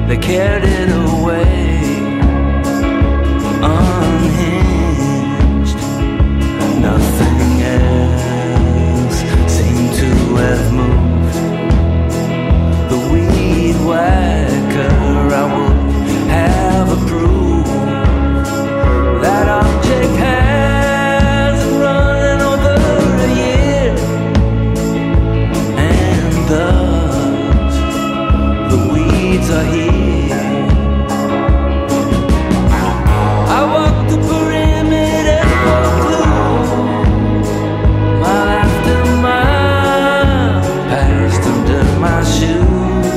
They carried it away, unhinged. Nothing else seemed to have moved. The weed whacker I would have approved. That object has run over a year, and thus the weeds are here. I walked the perimeter for a clue, mile after mile passed under my shoes.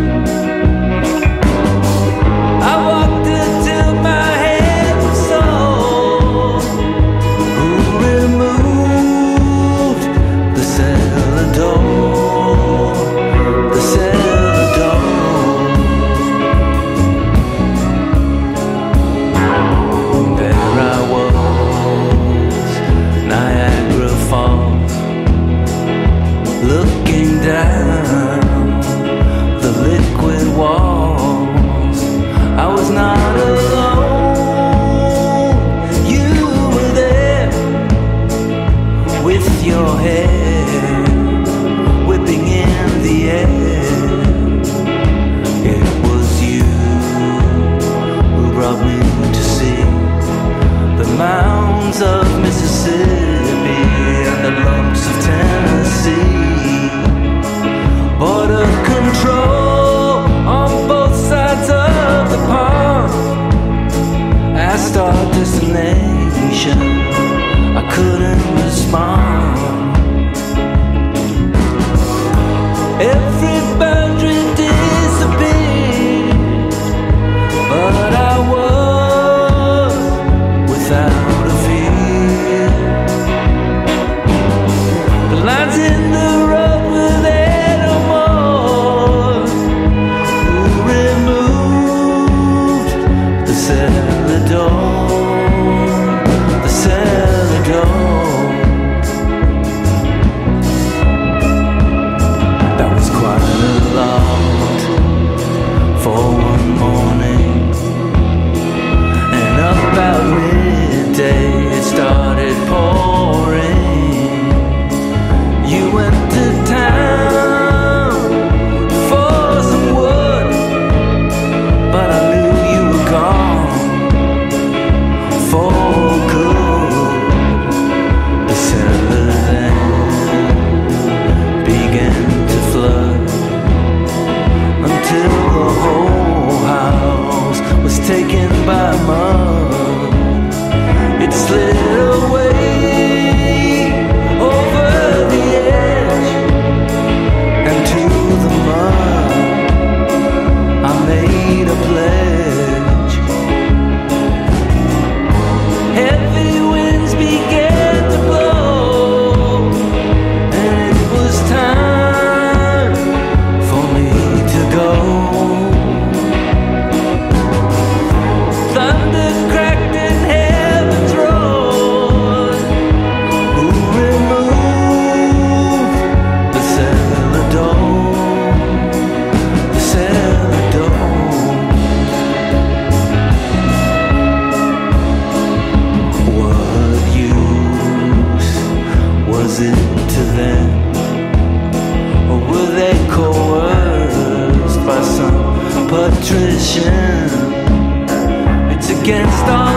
I walked it till my head was sore. Who removed the cellar door? The cellar door. There I was, Niagara Falls, looking down the liquid walls. I was not alone. You were there with your hair whipping in the air. It was you who brought me to see the mounds of Mississippi and the lumps of Tennessee. Border control on both sides of the pond. Asked our destination, I couldn't respond. Every boundary disappeared, but I was without a fear. The lines in the road were there no more. Who removed the cellar door? The cellar door. That was quite a lot for one morning, and about midday it started pouring. You went to town for some wood, but I knew you were gone for good. The cellar then began to flood until the whole house was taken by mud. It slid away over the edge and to the mud. I made a pledge. Heavy winds began to blow, and it was time for me to go. Thunder cracked and heavens roared. Who removed the cellar door? The cellar door. What use was it to them? Or were they coerced by some patrician? It's against all